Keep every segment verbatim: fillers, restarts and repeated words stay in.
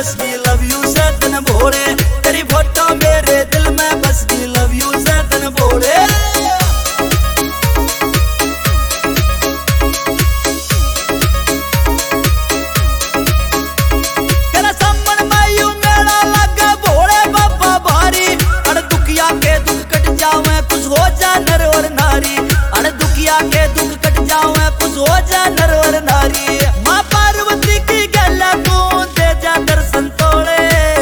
बस गई love you से तन भोले, तेरी फोटो मेरे दिल में बस गई लव यू से तन भोले। तेरा सामन मायू मेला लगे भोले बाबा भारी, अरे दुखिया के दुख कट जावे कुछ हो जा नर और नारी, अरे दुखिया के दुख कट जावे कुछ हो जा नर और नारी। माँ पार्वती की गला तू दे जा दर्शन तोड़े,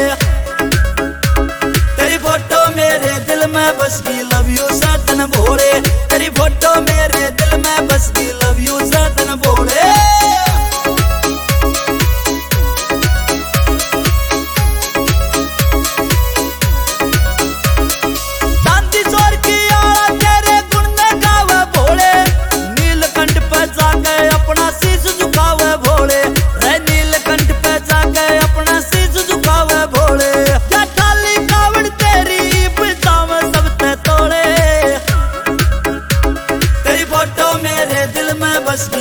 तेरी फोटो मेरे दिल में बस गई लव यू से तन भोले, तेरी फोटो मेरे दिल में बस गई लव यू से तन भोले। चांदी चोर की आला तेरे गुण में गावे भोले, नीलकंठ पे जाके अपना शीश झुकावे भोले, रे नीलकंठ पे जाके अपना शीश झुकावे भोले। क्या खाली कावड़ तेरी बुझावे सबसे तोड़े, तेरी फोटो मेरे दिल में बस गई